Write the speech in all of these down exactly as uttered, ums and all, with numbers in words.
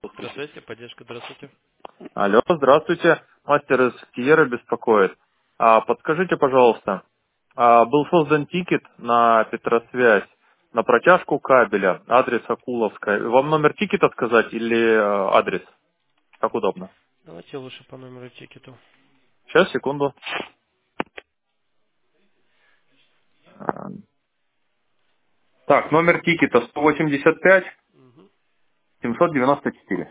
Здравствуйте, поддержка, здравствуйте. Алло, здравствуйте. Мастер из Сиерра беспокоит. А, подскажите, пожалуйста, а, был создан тикет на Петросвязь на протяжку кабеля, адрес Акуловская. Вам номер тикета сказать или э, адрес? Как удобно. Давайте лучше по номеру тикету. Сейчас, секунду. А, Так, номер тикета сто восемьдесят пять Мгм. семьсот девяносто четыре.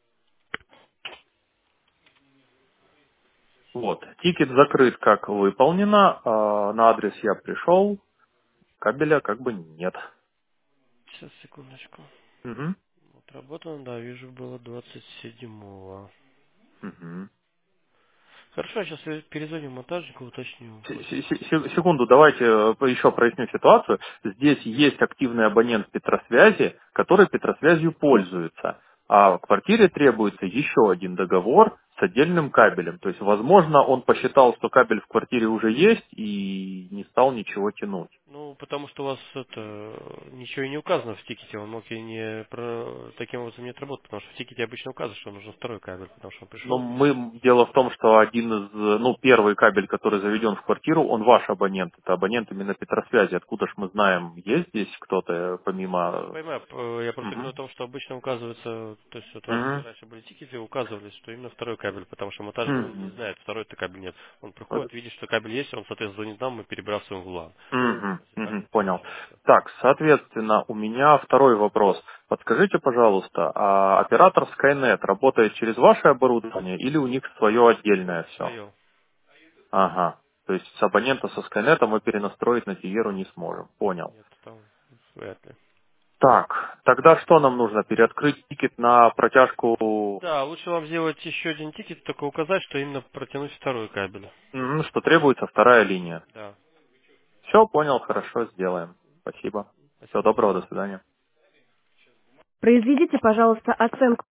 Вот. Тикет закрыт как выполнено. а, На адрес я пришел. Кабеля как бы нет. Сейчас, секундочку. Мгм. Отработано, да, вижу, было двадцать седьмого. Мгм. Хорошо, сейчас перезвоню монтажнику, уточню. Се- Вот. се- се- Секунду, давайте э, еще проясню ситуацию. Здесь есть активный абонент Петросвязи, который Петросвязью пользуется. А в квартире требуется еще один договор с отдельным кабелем. То есть, возможно, он посчитал, что кабель в квартире уже есть и не стал ничего тянуть. Ну, потому что у вас это ничего и не указано в тикете, он мог и не про, таким образом не отработать, потому что в тикете обычно указано, что нужен второй кабель, потому что он Но пришел, видит, что мы, дело в том, что один из, э, ну, первый кабель, который заведен в квартиру, он ваш абонент. Это абонент именно Петросвязи. Откуда ж мы знаем, есть здесь кто-то э, Ну, я помимо... понимаю, п- я просто говорю о Мгм. том, что обычно указывается, то есть вот у вас Мгм. раньше были тикеты, указывались, что именно второй кабель, потому что монтажник он не Мгм. знает, второй-то кабель нет. Он Вот. приходит, видит, что кабель есть, он, соответственно, звонит нам, мы перебрасываем в лан. Мгм. Если так Мгм. не Понял. получается. Так, соответственно, у меня второй вопрос. Подскажите, пожалуйста, а оператор Skynet работает через ваше оборудование или у них свое отдельное все? Свое. Ага. То есть с абонента со Skynet мы перенастроить на Тиеру не сможем. Понял. Нет, там вряд ли. Так, тогда что нам нужно? Переоткрыть тикет на протяжку, Да, лучше вам сделать еще один тикет, только указать, что именно протянуть второй кабель. м, что требуется вторая линия. Да. Все, понял, хорошо, сделаем. Спасибо. Всего Спасибо, до доброго, до свидания. свидания. Произведите, пожалуйста, оценку